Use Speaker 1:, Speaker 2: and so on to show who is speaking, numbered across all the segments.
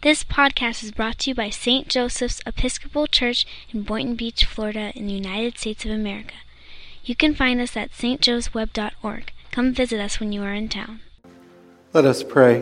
Speaker 1: This podcast is brought to you by St. Joseph's Episcopal Church in Boynton Beach, Florida, in the United States of America. You can find us at stjoesweb.org. Come visit us when you are in town.
Speaker 2: Let us pray.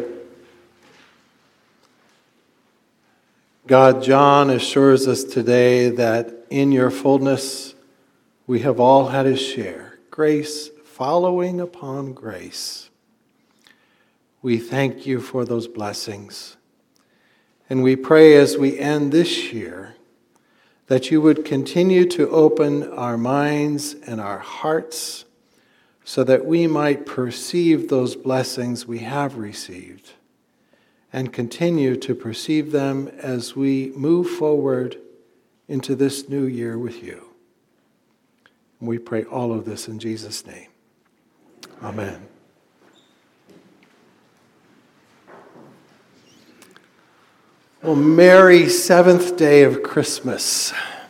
Speaker 2: God, John assures us today that in your fullness we have all had a share, grace following upon grace. We thank you for those blessings. And we pray as we end this year that you would continue to open our minds and our hearts so that we might perceive those blessings we have received and continue to perceive them as we move forward into this new year with you. And we pray all of this in Jesus' name. Amen. Well, merry seventh day of Christmas.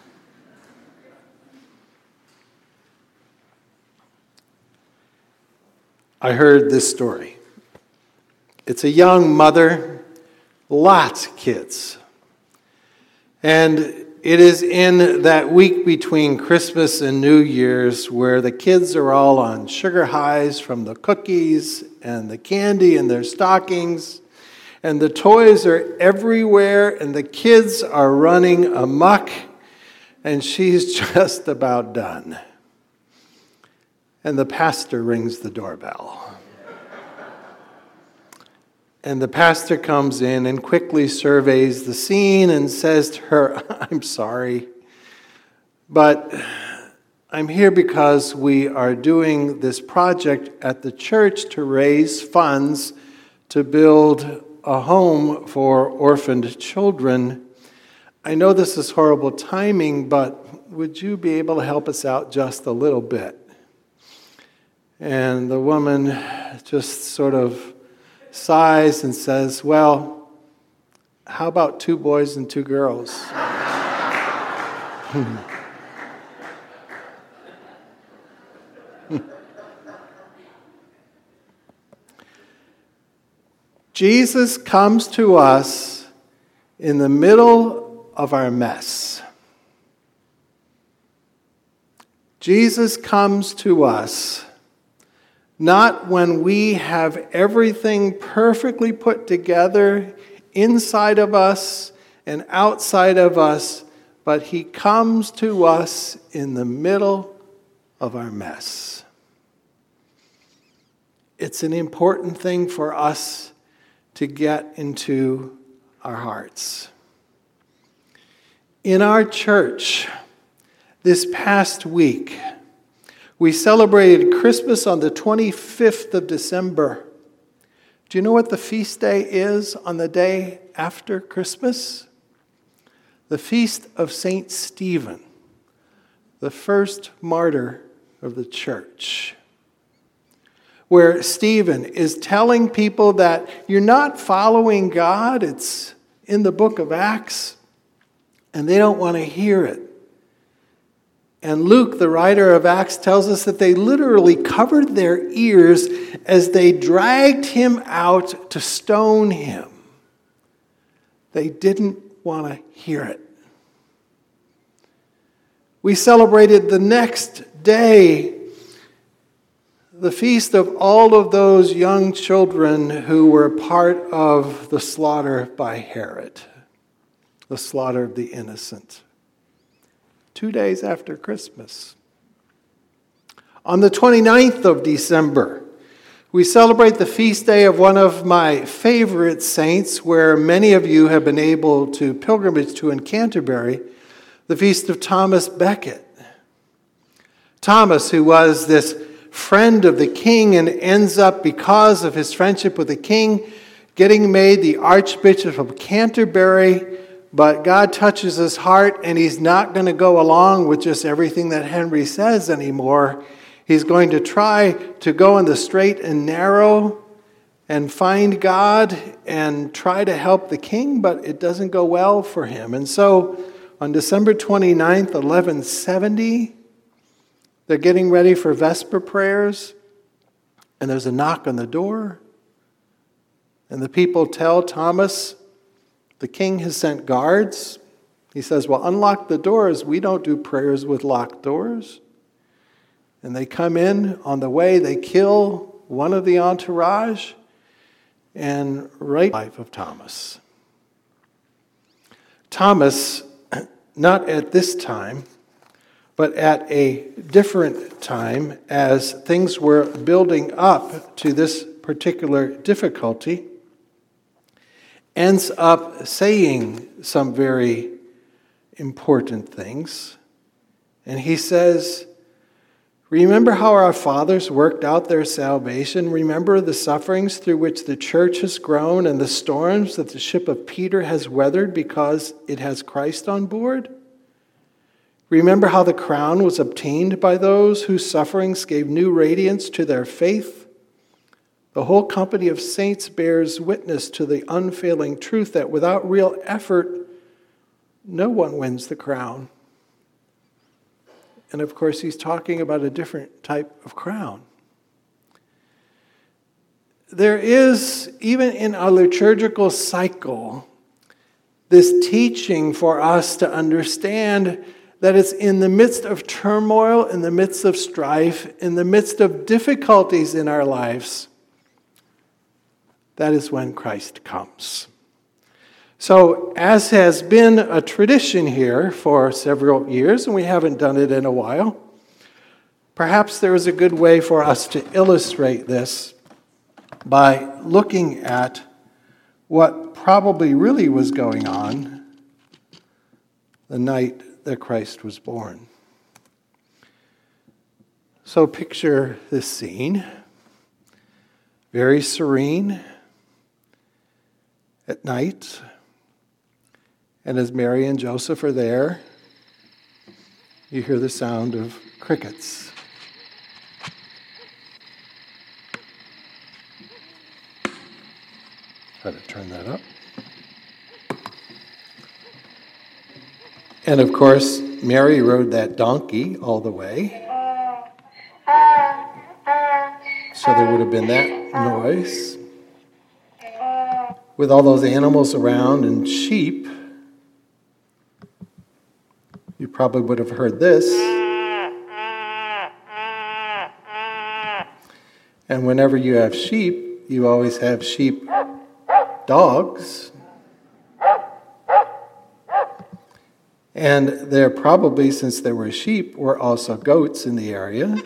Speaker 2: I heard this story. It's a young mother, lots of kids. And it is in that week between Christmas and New Year's where the kids are all on sugar highs from the cookies and the candy in their stockings. And the toys are everywhere, and the kids are running amok, and she's just about done. And the pastor rings the doorbell. And the pastor comes in and quickly surveys the scene and says to her, "I'm sorry, but I'm here because we are doing this project at the church to raise funds to build a home for orphaned children. I know this is horrible timing, but would you be able to help us out just a little bit?" And the woman just sort of sighs and says, "Well, how about 2 boys and 2 girls?" Jesus comes to us in the middle of our mess. Jesus comes to us not when we have everything perfectly put together inside of us and outside of us, but he comes to us in the middle of our mess. It's an important thing for us to get into our hearts. In our church, this past week, we celebrated Christmas on the 25th of December. Do you know what the feast day is on the day after Christmas? The feast of St. Stephen, the first martyr of the church, where Stephen is telling people that you're not following God. It's in the book of Acts, and they don't want to hear it. And Luke, the writer of Acts, tells us that they literally covered their ears as they dragged him out to stone him. They didn't want to hear it. We celebrated the next day the feast of all of those young children who were part of the slaughter by Herod, the slaughter of the innocent. 2 days after Christmas. On the 29th of December, we celebrate the feast day of one of my favorite saints, where many of you have been able to pilgrimage to in Canterbury, the feast of Thomas Becket. Thomas, who was this friend of the king and ends up, because of his friendship with the king, getting made the Archbishop of Canterbury, but God touches his heart and he's not going to go along with just everything that Henry says anymore. He's going to try to go in the straight and narrow and find God and try to help the king, but it doesn't go well for him. And so on December 29th, 1170, they're getting ready for Vesper prayers, and there's a knock on the door, and the people tell Thomas, The king has sent guards. He says, well, unlock the doors. We don't do prayers with locked doors. And they come in. On the way, they kill one of the entourage and write the life of Thomas. Thomas, not at this time, but at a different time, as things were building up to this particular difficulty, ends up saying some very important things. And he says, remember how our fathers worked out their salvation? Remember the sufferings through which the church has grown and the storms that the ship of Peter has weathered because it has Christ on board? Remember how the crown was obtained by those whose sufferings gave new radiance to their faith? The whole company of saints bears witness to the unfailing truth that without real effort, no one wins the crown. And of course, he's talking about a different type of crown. There is, even in our liturgical cycle, this teaching for us to understand that it's in the midst of turmoil, in the midst of strife, in the midst of difficulties in our lives, that is when Christ comes. So, as has been a tradition here for several years, and we haven't done it in a while, perhaps there is a good way for us to illustrate this by looking at what probably really was going on the night that Christ was born. So picture this scene, very serene at night. And as Mary and Joseph are there, you hear the sound of crickets. Try to turn that up. And of course, Mary rode that donkey all the way. So there would have been that noise. With all those animals around and sheep, you probably would have heard this. And whenever you have sheep, you always have sheep dogs. And there probably, since there were sheep, were also goats in the area.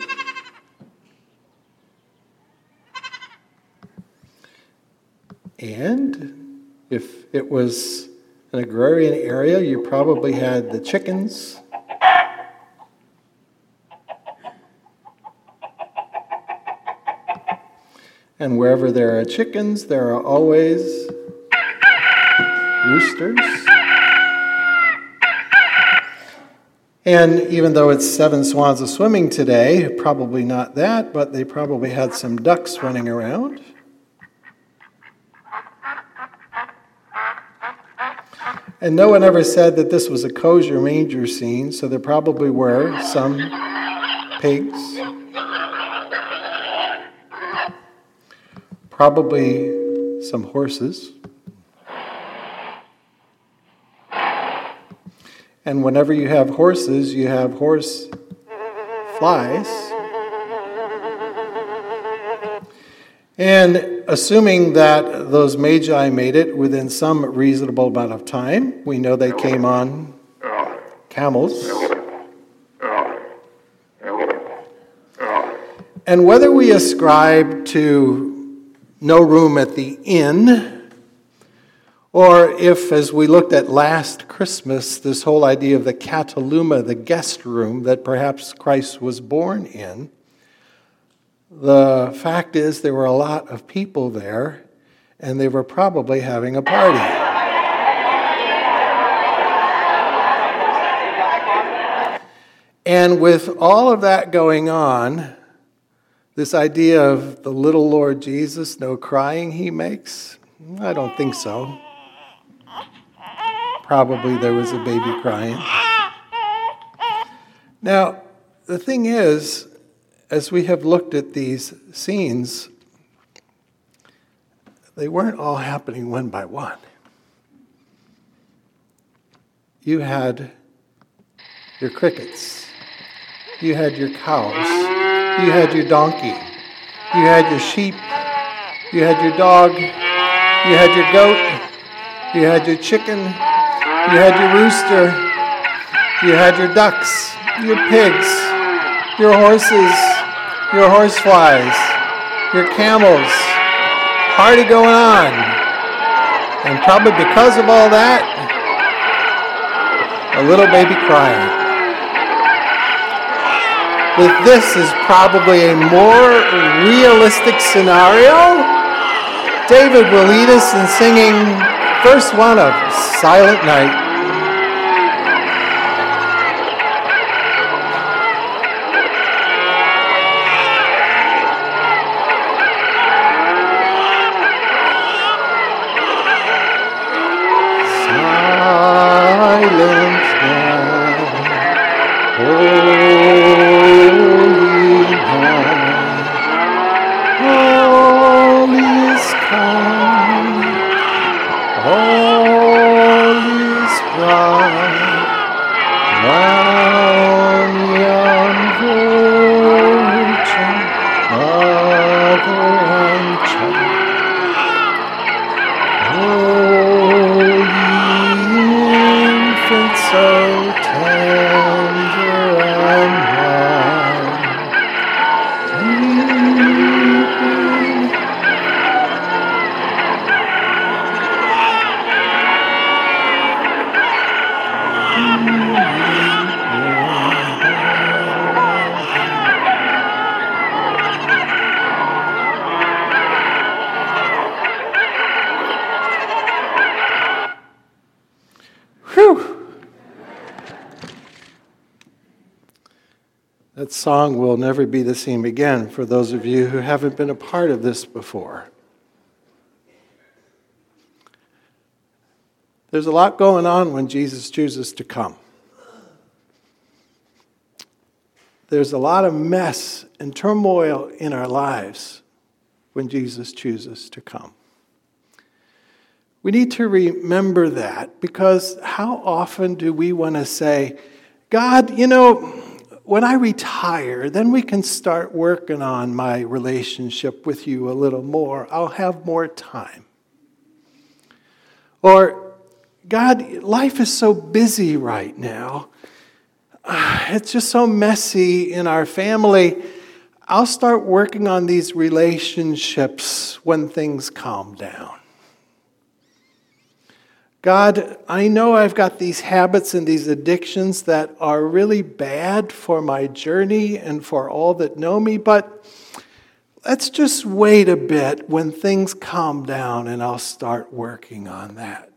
Speaker 2: And if it was an agrarian area, you probably had the chickens. And wherever there are chickens, there are always roosters. And even though it's 7 swans a-swimming today, probably not that, but they probably had some ducks running around. And no one ever said that this was a kosher manger scene, so there probably were some pigs, probably some horses. And whenever you have horses, you have horse flies. And assuming that those magi made it within some reasonable amount of time, we know they came on camels. And whether we ascribe to no room at the inn, or if, as we looked at last Christmas, this whole idea of the kataluma, the guest room that perhaps Christ was born in, the fact is there were a lot of people there, and they were probably having a party. And with all of that going on, this idea of the little Lord Jesus, no crying he makes, I don't think so. Probably there was a baby crying. Now, the thing is, as we have looked at these scenes, they weren't all happening one by one. you had your crickets. You had your cows. You had your donkey. You had your sheep. You had your dog. You had your goat. You had your chicken. You had your rooster. You had your ducks, your pigs, your horses, your horseflies, your camels. Party going on. And probably because of all that, a little baby crying. If this is probably a more realistic scenario, David will lead us in singing verse 1 of Silent Night. That song will never be the same again for those of you who haven't been a part of this before. There's a lot going on when Jesus chooses to come. There's a lot of mess and turmoil in our lives when Jesus chooses to come. We need to remember that, because how often do we want to say, God, when I retire, then we can start working on my relationship with you a little more. I'll have more time. Or, God, life is so busy right now. It's just so messy in our family. I'll start working on these relationships when things calm down. God, I know I've got these habits and these addictions that are really bad for my journey and for all that know me, but let's just wait a bit when things calm down and I'll start working on that.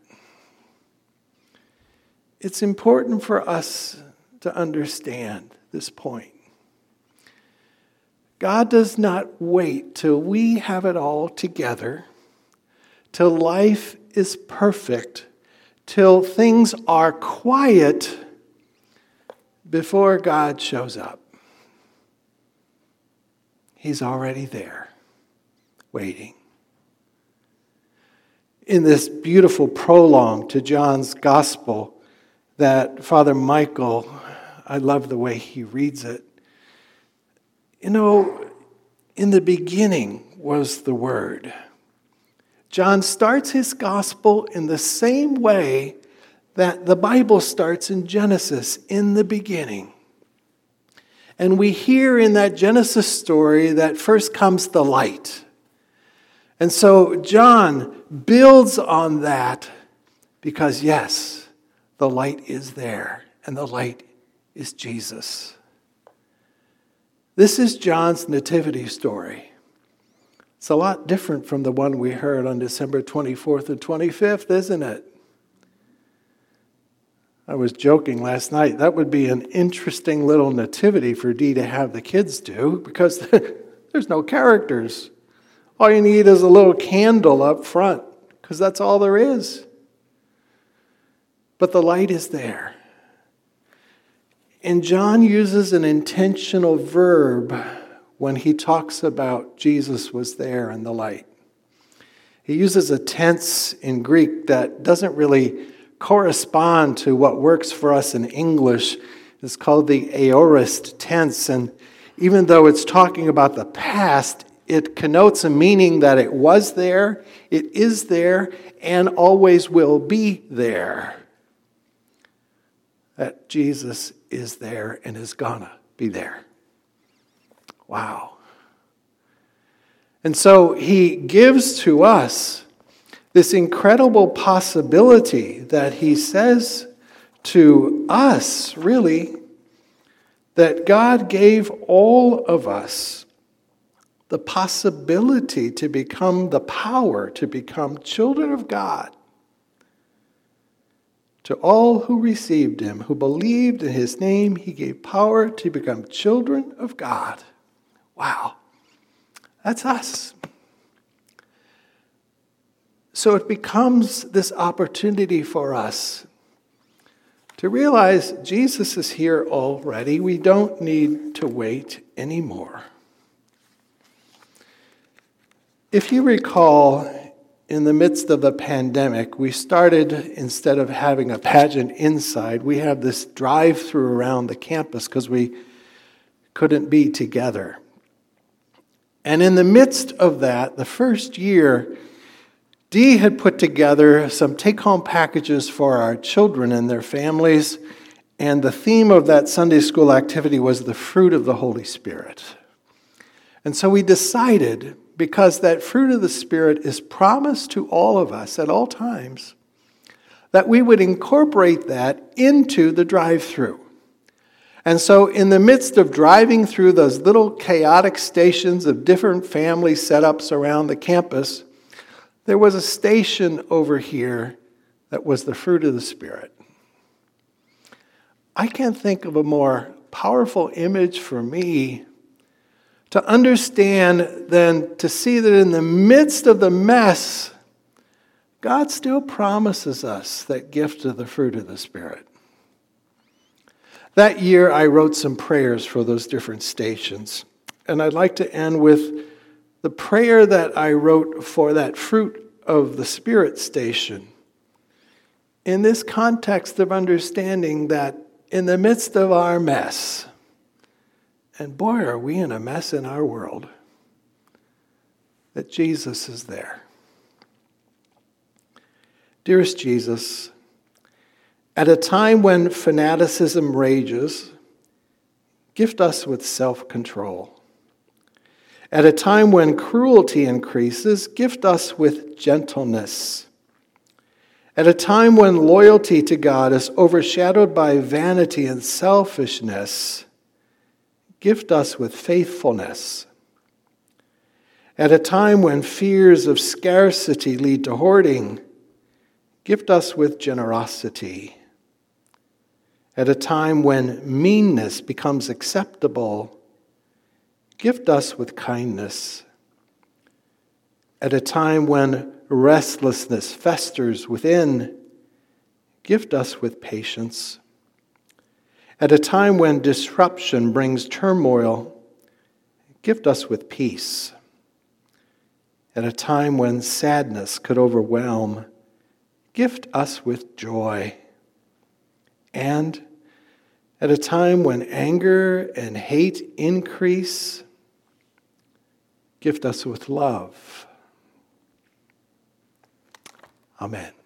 Speaker 2: It's important for us to understand this point. God does not wait till we have it all together, till life is perfect, till things are quiet before God shows up. He's already there, waiting. In this beautiful prologue to John's Gospel that Father Michael, I love the way he reads it. In the beginning was the Word. John starts his gospel in the same way that the Bible starts in Genesis, in the beginning. And we hear in that Genesis story that first comes the light. And so John builds on that because, yes, the light is there, and the light is Jesus. This is John's nativity story. It's a lot different from the one we heard on December 24th and 25th, isn't it? I was joking last night. That would be an interesting little nativity for Dee to have the kids do, because there's no characters. All you need is a little candle up front, because that's all there is. But the light is there. And John uses an intentional verb when he talks about Jesus was there in the light. He uses a tense in Greek that doesn't really correspond to what works for us in English. It's called the aorist tense, and even though it's talking about the past, it connotes a meaning that it was there, it is there, and always will be there. That Jesus is there and is gonna be there. Wow. And so he gives to us this incredible possibility that he says to us, really, that God gave all of us the possibility to become the power to become children of God. To all who received him, who believed in his name, he gave power to become children of God. Wow. That's us. So it becomes this opportunity for us to realize Jesus is here already. We don't need to wait anymore. If you recall, in the midst of the pandemic, we started, instead of having a pageant inside, we have this drive-through around the campus because we couldn't be together. And in the midst of that, the first year, Dee had put together some take-home packages for our children and their families, and the theme of that Sunday school activity was the fruit of the Holy Spirit. And so we decided, because that fruit of the Spirit is promised to all of us at all times, that we would incorporate that into the drive-through. And so in the midst of driving through those little chaotic stations of different family setups around the campus, there was a station over here that was the fruit of the Spirit. I can't think of a more powerful image for me to understand than to see that in the midst of the mess, God still promises us that gift of the fruit of the Spirit. That year, I wrote some prayers for those different stations. And I'd like to end with the prayer that I wrote for that fruit of the Spirit station. In this context of understanding that in the midst of our mess, and boy, are we in a mess in our world, that Jesus is there. Dearest Jesus, at a time when fanaticism rages, gift us with self-control. At a time when cruelty increases, gift us with gentleness. At a time when loyalty to God is overshadowed by vanity and selfishness, gift us with faithfulness. At a time when fears of scarcity lead to hoarding, gift us with generosity. At a time when meanness becomes acceptable, gift us with kindness. At a time when restlessness festers within, gift us with patience. At a time when disruption brings turmoil, gift us with peace. At a time when sadness could overwhelm, gift us with joy. And at a time when anger and hate increase, gift us with love. Amen.